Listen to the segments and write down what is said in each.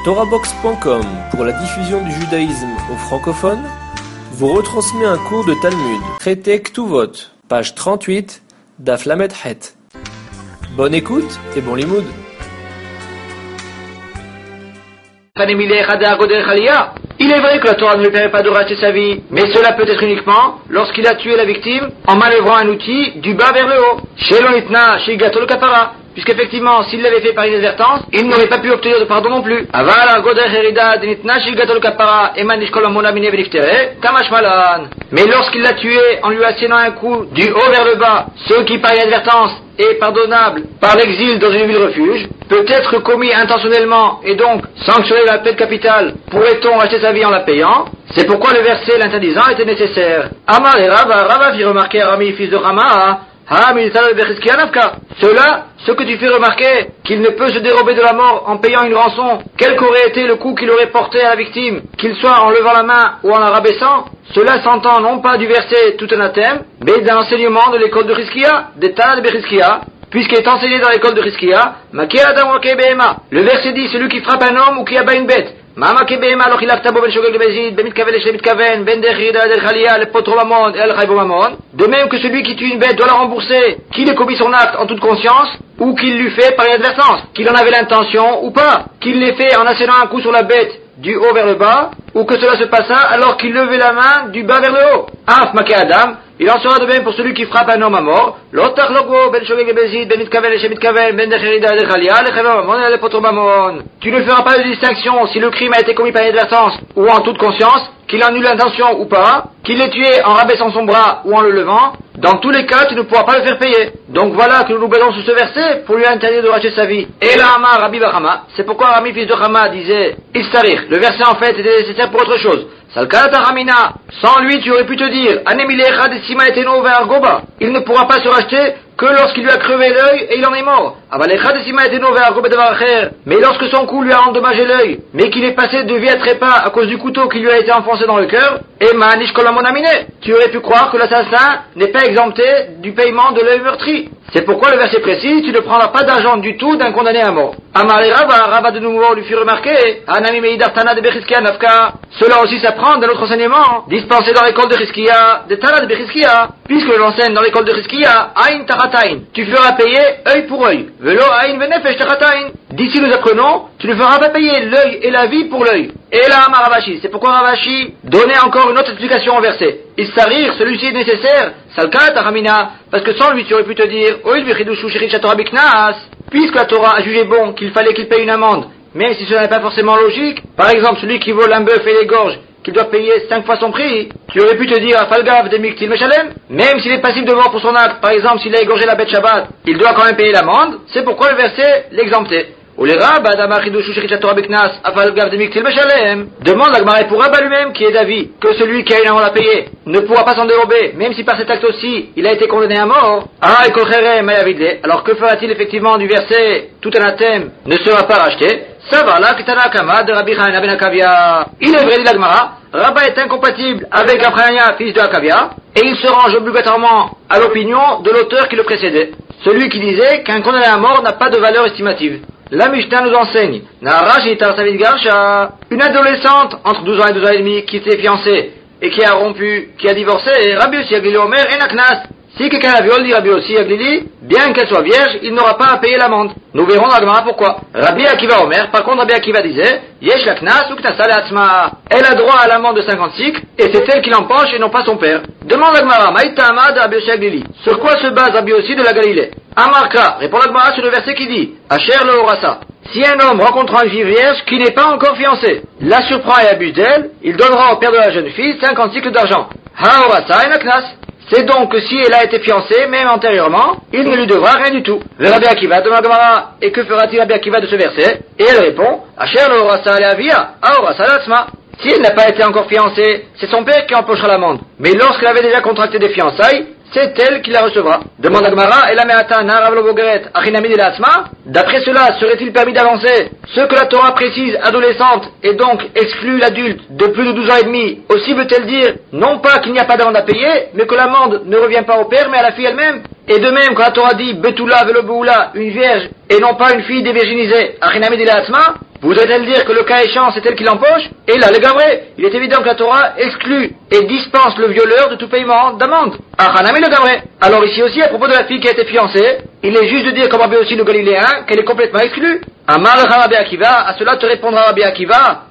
TorahBox.com, pour la diffusion du judaïsme aux francophones, vous retransmet un cours de Talmud, traité Ktuvot, page 38, Daf Lamed Het. Bonne écoute et bon limoud. Il est vrai que la Torah ne lui permet pas de racheter sa vie, mais cela peut être uniquement lorsqu'il a tué la victime en manœuvrant un outil du bas vers le haut. Chez l'onitna, chez Gatol Kapara. Puisqu'effectivement, s'il l'avait fait par inadvertance, il n'aurait pas pu obtenir de pardon non plus. Mais lorsqu'il l'a tué en lui assénant un coup du haut vers le bas, ce qui par inadvertance est pardonnable par l'exil dans une ville refuge, peut être commis intentionnellement et donc sanctionné de la peine capitale, pourrait-on racheter sa vie en la payant? C'est pourquoi le verset l'interdisant était nécessaire. Amar et Rava fit remarquer à Rami, fils de Rama, cela, ce que tu fais remarquer, qu'il ne peut se dérober de la mort en payant une rançon, quel qu'aurait été le coup qu'il aurait porté à la victime, qu'il soit en levant la main ou en la rabaissant, cela s'entend non pas du verset tout anathème, mais d'un enseignement de l'école de Rizkia, des Tana de Berizkia, puisqu'il est enseigné dans l'école de Rizkia, le verset dit celui qui frappe un homme ou qui abat une bête. De même que celui qui tue une bête doit la rembourser, qu'il ait commis son acte en toute conscience, ou qu'il l'eût fait par inadvertance, qu'il en avait l'intention ou pas, qu'il l'ait fait en assénant un coup sur la bête du haut vers le bas, ou que cela se passa alors qu'il levait la main du bas vers le haut. Adam, il en sera de même pour celui qui frappe un homme à mort. Tu ne feras pas de distinction si le crime a été commis par inadvertance ou en toute conscience, qu'il en eut l'intention ou pas, qu'il l'ait tué en rabaissant son bras ou en le levant. Dans tous les cas, tu ne pourras pas le faire payer. Donc voilà que nous nous basons sur ce verset pour lui interdire de racheter sa vie. Et là, Rabbi Bahama, c'est pourquoi Rami, fils de Hama, disait Istarir. Le verset en fait était nécessaire pour autre chose. Sans lui, tu aurais pu te dire, il ne pourra pas se racheter que lorsqu'il lui a crevé l'œil et il en est mort. Mais lorsque son coup lui a endommagé l'œil, mais qu'il est passé de vie à trépas à cause du couteau qui lui a été enfoncé dans le cœur, tu aurais pu croire que l'assassin n'est pas exempté du paiement de l'œil meurtri. C'est pourquoi le verset précise, tu ne prendras pas d'argent du tout d'un condamné à mort. Rava de nouveau lui fit remarquer, cela aussi s'apprend dans notre enseignement, dispensé dans l'école de Rizkia, de Tana de Berizkia, puisque l'enseigne dans l'école de Rizkia, Aïn Taratain, tu feras payer œil pour œil, velo Aïn Venefesh Taratain. D'ici nous apprenons, tu ne feras pas payer l'œil et la vie pour l'œil. Et là, Ravashi, c'est pourquoi Ravashi donnait encore une autre explication au verset. Issarir, celui-ci est nécessaire, Salkat Aramina, parce que sans lui tu aurais pu te dire, Oil Vichidushu Shirich Torah Biknas, puisque la Torah a jugé bon qu'il fallait qu'il paye une amende, même si cela n'est pas forcément logique, par exemple celui qui vole un bœuf et l'égorge, qu'il doit payer 5 fois son prix, tu aurais pu te dire à Falgav de Miktil Meshalem, même s'il est passible de mort pour son acte, par exemple s'il a égorgé la bête Shabbat, il doit quand même payer l'amende, c'est pourquoi le verset l'exemptait. Demande l'Agmaré pour Rabba lui-même qui est d'avis que celui qui a une amende à payer ne pourra pas s'en dérober, même si par cet acte aussi il a été condamné à mort. Alors que fera-t-il effectivement du verset tout anathème ne sera pas racheté? Ça va là, de Rabbi Hanina ben Akavia. Il est vrai, dit l'Agmara, Rabba est incompatible avec Abraham, fils de Akavia, et il se range obligatoirement à l'opinion de l'auteur qui le précédait, celui qui disait qu'un condamné à mort n'a pas de valeur estimative. La Mishnah nous enseigne, une adolescente entre 12 ans et 12 ans et demi qui était fiancée et qui a rompu, qui a divorcé, et Rabbi Yossi Aglili Omer et Naknas. Si quelqu'un la viole, dit Rabbi Yossi Aglili, bien qu'elle soit vierge, il n'aura pas à payer l'amende. Nous verrons dans la Gemara pourquoi. Rabbi Akiva Omer, par contre Rabbi Akiva disait, Yesh la Knas ou Knasa le Hatzma. Elle a droit à l'amende de 50 cycles, et c'est elle qui l'empoche et non pas son père. Demande la Gemara, Maïtama de Rabbi Yossi Aglili. Sur quoi se base Rabbi Yossi de la Galilée? Amarka, répond la Gemara sur le verset qui dit, Asher le Horasa. Si un homme rencontre une fille vierge qui n'est pas encore fiancée, la surprend et abuse d'elle, il donnera au père de la jeune fille 50 cycles d'argent. Ha Horasa et Naknas. C'est donc que si elle a été fiancée, même antérieurement, il ne lui devra rien du tout. Le Rabbi Akiva demande à Gemara, et que fera-t-il Rabbi Akiva de ce verset? Et elle répond, Asher le Horasa le Avia, Ha Horasa l'Atzma. Si elle n'a pas été encore fiancée, c'est son père qui empochera l'amende. Mais lorsqu'elle avait déjà contracté des fiançailles, c'est elle qui la recevra. Demande à Gemara, et la me'ata narav lo bogeret achinami de l'asma. D'après cela, serait-il permis d'avancer ce que la Torah précise adolescente et donc exclut l'adulte de plus de 12 ans et demi? Aussi veut-elle dire, non pas qu'il n'y a pas d'amende à payer, mais que l'amende ne revient pas au père, mais à la fille elle-même? Et de même, quand la Torah dit Betula velo beula, une vierge, et non pas une fille dévirginisée, achinami de l'asma, Voudrait-elle dire que le cas échéant c'est elle qui l'empoche? Et là, les gavrés, il est évident que la Torah exclut et dispense le violeur de tout paiement d'amende. Ah, Hanami le gavré. Alors ici aussi, à propos de la fille qui a été fiancée, il est juste de dire, comme Rabbi aussi le Galiléen, qu'elle est complètement exclue. Amar Rabbi Akiva, à cela te répondra Rabbi Akiva,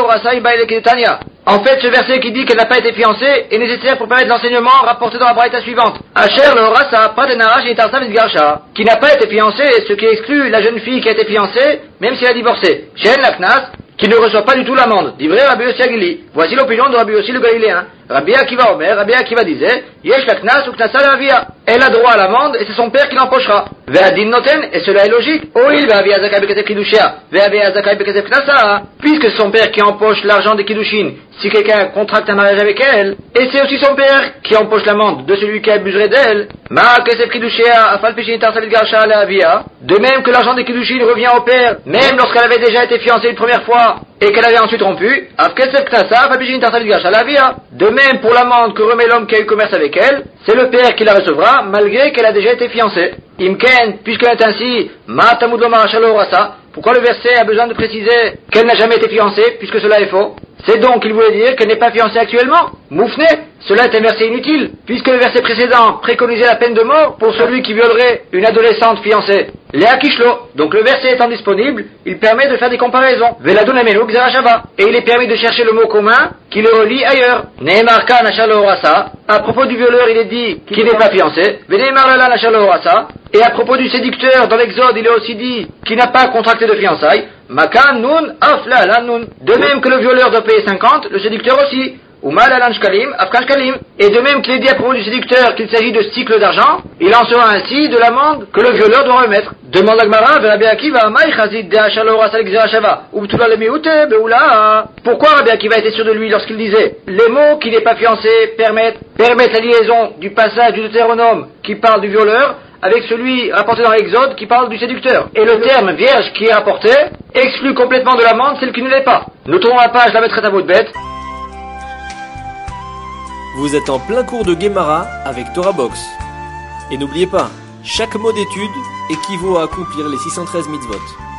en fait, ce verset qui dit qu'elle n'a pas été fiancée est nécessaire pour permettre l'enseignement rapporté dans la braïta suivante. Asher le Horasa, Pratenara, Shinitarsa Vidgarsha, qui n'a pas été fiancée, ce qui exclut la jeune fille qui a été fiancée, même si elle a divorcé. Shen Laknas, qui ne reçoit pas du tout l'amende. Divrei Rabbi Yossi Agili. Voici l'opinion de Rabbi Yossi le Galiléen. Rabbi Akiva Omer, Rabbi Akiva disait, Yesh Laknas ou Knasa la Via. Elle a droit à l'amende et c'est son père qui l'empochera. Ve'adin Noten, et cela est logique. Oil ve'avi Azakai Bekesef Kidushia, ve'avi Azakai Bekesef Knasa. Puisque c'est son père qui empoche l'argent des Kiddushin, si quelqu'un contracte un mariage avec elle, et c'est aussi son père qui empoche l'amende de celui qui abuserait d'elle. Ma Kesef Kidushia, Afal Pishinitar Savid Garsha la Via. De même que l'argent des Kiddushin revient au père, même lorsqu'elle avait déjà été fiancée une première fois, et qu'elle avait ensuite rompu, de même pour l'amende que remet l'homme qui a eu commerce avec elle, c'est le père qui la recevra, malgré qu'elle a déjà été fiancée. Imken, puisqu'elle est ainsi, pourquoi le verset a besoin de préciser qu'elle n'a jamais été fiancée, puisque cela est faux? C'est donc qu'il voulait dire qu'elle n'est pas fiancée actuellement. Moufné, cela est un verset inutile, puisque le verset précédent préconisait la peine de mort pour celui qui violerait une adolescente fiancée. Léa Kishlo. Donc le verset étant disponible, il permet de faire des comparaisons. Veladunamenu Xerashava. Et il est permis de chercher le mot commun qui le relie ailleurs. Nehemarka Nashalo Horasa. À propos du violeur, il est dit qu'il n'est pas fiancé. Venehemarlala Nashalo Horasa. Et à propos du séducteur, dans l'Exode, il est aussi dit qu'il n'a pas contracté de fiançailles. Makan nun afla la nun. De même que le violeur doit payer 50, le séducteur aussi. Umal alan shkalim, afkan shkalim. Et de même qu'il est dit à propos du séducteur qu'il s'agit de cycles d'argent, il en sera ainsi de l'amende que le violeur doit remettre. Demande l'Agmara, Rabbi Akiva, Maï chazid de Hachalora Salik Zerachava, Ubtula le Miute, Beoula. Pourquoi Rabbi Akiva était sûr de lui lorsqu'il disait les mots qui n'est pas fiancé permettent la liaison du passage du Deutéronome qui parle du violeur avec celui rapporté dans l'Exode qui parle du séducteur. Et le terme vierge qui est rapporté exclut complètement de l'amende celle qui ne l'est pas. Nous tournons la page, la mettrai à votre bête. Vous êtes en plein cours de Gemara avec Torah Box. Et n'oubliez pas, chaque mot d'étude équivaut à accomplir les 613 mitzvot.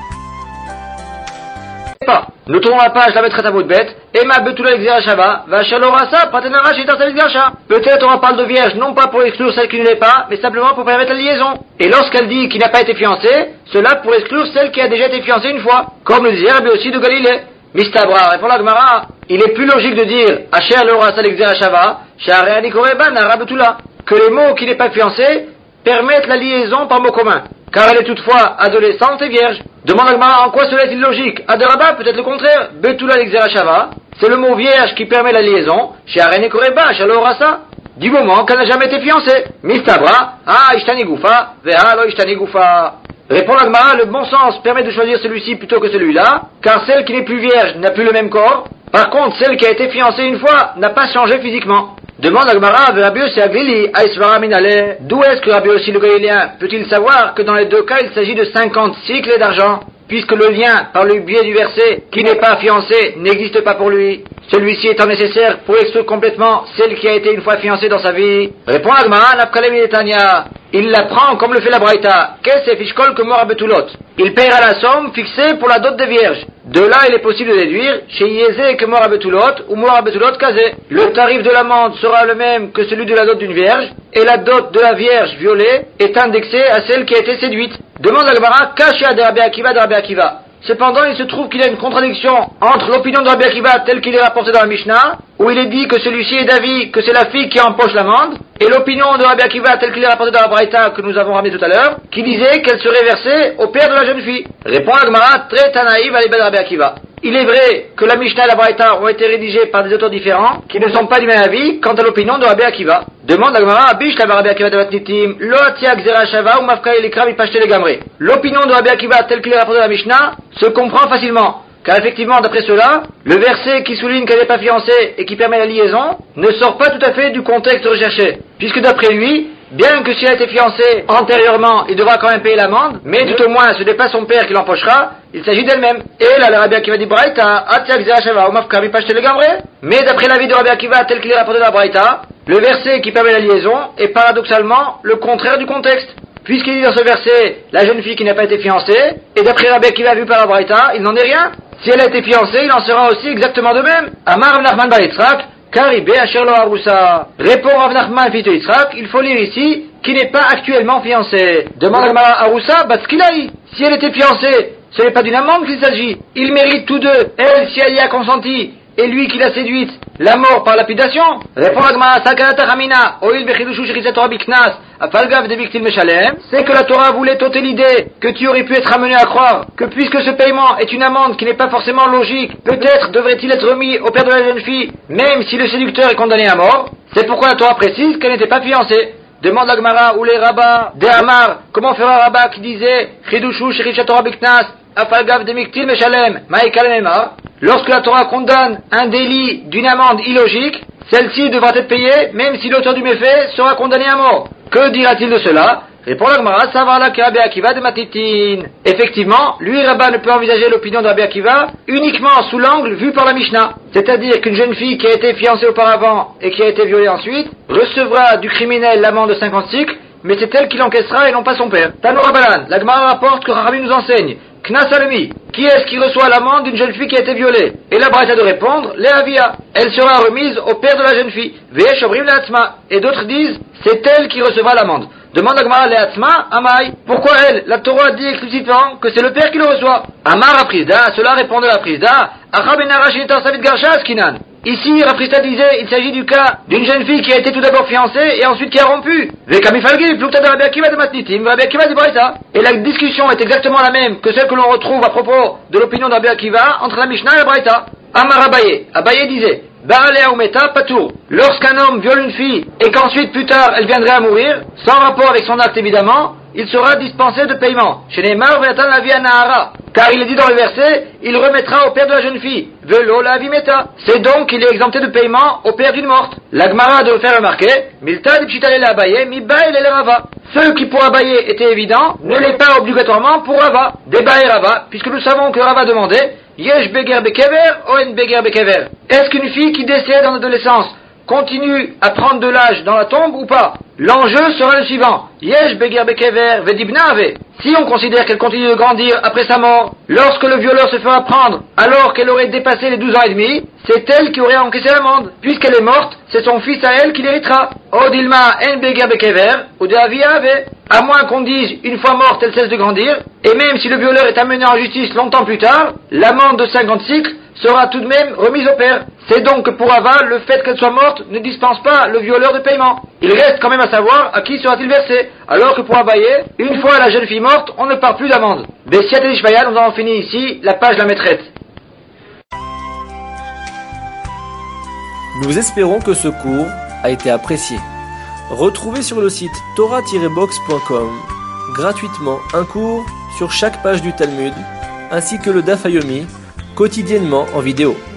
Nous tournons la page, la mettrai à votre bête. Ema betula exerashava, va shalorasa, patenara shitar exerasha. Peut-être on parle de vierge, non pas pour exclure celle qui ne l'est pas, mais simplement pour permettre la liaison. Et lorsqu'elle dit qu'il n'a pas été fiancée, cela pour exclure celle qui a déjà été fiancée une fois. Comme le disait Rabbi aussi de Galilée. Mistabra, répond la Gemara, il est plus logique de dire Asher l'orasa l'exerashava, Sha'are anikoreban arabetula, que les mots qui n'est pas fiancé permettent la liaison par mot commun. Car elle est toutefois adolescente et vierge. Demande à Gemara en quoi cela est illogique. Adaraba, peut-être le contraire. Betula l'exerashava, c'est le mot vierge qui permet la liaison. Sha'are anikoreban, Shalorasa, du moment qu'elle n'a jamais été fiancée. Mistabra, ishtani gufa, veha lo ishtani gufa. Répond la Gemara, le bon sens permet de choisir celui-ci plutôt que celui-là, car celle qui n'est plus vierge n'a plus le même corps. Par contre, celle qui a été fiancée une fois n'a pas changé physiquement. Demande à Gemara, Rabbi Yossi Aglili, Aïsvara Minale, d'où est-ce que Rabbi Yossi le Galiléen peut-il savoir que dans les deux cas il s'agit de 50 cycles d'argent, puisque le lien par le biais du verset qui n'est pas fiancé n'existe pas pour lui, celui-ci étant nécessaire pour exclure complètement celle qui a été une fois fiancée dans sa vie. Répond à Gemara, Nafkalem Netanya. Il la prend comme le fait la Braïta. Qu'est-ce fishkol que mora betulot. Il paiera la somme fixée pour la dot des vierges. De là, il est possible de déduire chez Yézé que mora betulot ou mora betulot kazé. Le tarif de l'amende sera le même que celui de la dot d'une vierge, et la dot de la vierge violée est indexée à celle qui a été séduite. Demande à Gemara, Kashia de Rabbi Akiva de Rabbi Akiva. Cependant, il se trouve qu'il y a une contradiction entre l'opinion de Rabbi Akiva tel qu'il est rapporté dans la Mishnah, où il est dit que celui-ci est d'avis que c'est la fille qui empoche l'amende, et l'opinion de Rabbi Akiva tel qu'il est rapporté dans la Braïta que nous avons ramené tout à l'heure, qui disait qu'elle serait versée au père de la jeune fille. Répond la Gemara, très tanaïv à l'ébède de Rabbi Akiva. Il est vrai que la Mishnah et la Braïta ont été rédigées par des auteurs différents, qui ne sont pas du même avis quant à l'opinion de Rabbi Akiva. Demande la Gemara, Bish la Rabbi Akiva de Vatnitim, Lo atiak zerashava ou mafka elikra mipashte le gamre. L'opinion de Rabbi Akiva tel qu'il est rapporté dans la Mishnah se comprend facilement. Car effectivement, d'après cela, le verset qui souligne qu'elle n'est pas fiancée et qui permet la liaison ne sort pas tout à fait du contexte recherché. Puisque d'après lui, bien que si elle a été fiancée antérieurement, il devra quand même payer l'amende, mais tout au moins ce n'est pas son père qui l'empochera, il s'agit d'elle-même. Et là, le Rabbi Akiva dit Braïta, Atiak Zerashava, ou Mafka Mipashte le Gamre. Mais d'après l'avis de Rabbi Akiva tel qu'il est rapporté dans la Braïta, le verset qui permet la liaison est paradoxalement le contraire du contexte. Puisqu'il dit dans ce verset, la jeune fille qui n'a pas été fiancée, et d'après Rabbi Akiva vu par la Braïta, il n'en est rien. Si elle a été fiancée, il en sera aussi exactement de même. Amar Rav Nachman bar Yitzhak, Karibé Asher Lo Arusa. Répond Rav Nachman, fils de Yitzhak, il faut lire ici, qui n'est pas actuellement fiancée. Demande à Arusa, Batskilaï. Si elle était fiancée, ce n'est pas d'une amende qu'il s'agit. Ils méritent tous deux, elle si elle y a consenti, et lui qui l'a séduite, la mort par lapidation. Répond Agmara, Sakanata Ramina, Oil Bechidushu Shechizat Torah Biknas, Afalgav de Biktil Meshalem. C'est que la Torah voulait ôter l'idée que tu aurais pu être amené à croire que puisque ce paiement est une amende qui n'est pas forcément logique, peut-être devrait-il être remis au père de la jeune fille, même si le séducteur est condamné à mort. C'est pourquoi la Torah précise qu'elle n'était pas fiancée. Demande Agmara ou les rabbins des Hamar, comment fera un rabbin qui disait Chidushu Shechizat Torah Biknas, Afalgav de Biktil Meshalem, Maïkalememar. Lorsque la Torah condamne un délit d'une amende illogique, celle-ci devra être payée, même si l'auteur du méfait sera condamné à mort. Que dira-t-il de cela? Répond l'Agmara, Savarla que Rabbi Akiva de Matitin. Effectivement, lui, Rabbin ne peut envisager l'opinion de Rabbi Akiva uniquement sous l'angle vu par la Mishnah. C'est-à-dire qu'une jeune fille qui a été fiancée auparavant et qui a été violée ensuite recevra du criminel l'amende de 50 cycles, mais c'est elle qui l'encaissera et non pas son père. Tano Rabbanan, l'Agmara rapporte que Rabbi nous enseigne Knas Alemi, qui est-ce qui reçoit l'amende d'une jeune fille qui a été violée? Et la braïta de répondre, Léavia, elle sera remise au père de la jeune fille. Ve'esh obrim le'atzma. Et d'autres disent, c'est elle qui recevra l'amende. Demande Agmara le'atzma, Amai. Pourquoi elle? La Torah dit explicitement que c'est le père qui le reçoit. Amar Raprisda, à cela répondait la Prisda, Acha ben Arashita Savid Garsha Askinan. Ici, Raprisda disait, il s'agit du cas d'une jeune fille qui a été tout d'abord fiancée et ensuite qui a rompu. Et la discussion est exactement la même que celle que l'on retrouve à propos de l'opinion d'Rabbi Akiva entre la Mishnah et la Braïta. Amar Abaye. Abaye disait, Baalea Umeta Patour. Lorsqu'un homme viole une fille et qu'ensuite plus tard elle viendrait à mourir, sans rapport avec son acte évidemment, il sera dispensé de paiement. Chez Neymar, Venatan la vie à Nahara. Car il est dit dans le verset, il remettra au père de la jeune fille. Velo la vimeta. C'est donc qu'il est exempté de paiement au père d'une morte. L'Agmara de le faire remarquer, Milta dipchitale Abaye, Miba et Rava. Ce qui pour Abaye était évident, ne l'est pas obligatoirement pour Rava. Débat et Rava, puisque nous savons que Rava demandait, Yesh beger bekever, Oen beger bekever. Est-ce qu'une fille qui décède en adolescence continue à prendre de l'âge dans la tombe ou pas? L'enjeu sera le suivant. Yesh beger bekever vedibna ave. Si on considère qu'elle continue de grandir après sa mort, lorsque le violeur se fera prendre, alors qu'elle aurait dépassé les 12 ans et demi, c'est elle qui aurait encaissé l'amende. Puisqu'elle est morte, c'est son fils à elle qui l'héritera. Odilma en beger bekever, ou de avia ave. À moins qu'on dise, une fois morte, elle cesse de grandir, et même si le violeur est amené en justice longtemps plus tard, l'amende de 50 cycles sera tout de même remise au père. C'est donc que pour Ava, le fait qu'elle soit morte ne dispense pas le violeur de paiement. Il reste quand même à savoir à qui sera-t-il versé, alors que pour Abaye, une fois la jeune fille morte, on ne parle plus d'amende. Bessiat et Ishmael, nous avons fini ici la page de la maîtresse. Nous espérons que ce cours a été apprécié. Retrouvez sur le site torah-box.com gratuitement un cours sur chaque page du Talmud, ainsi que le Daf Yomi, quotidiennement en vidéo.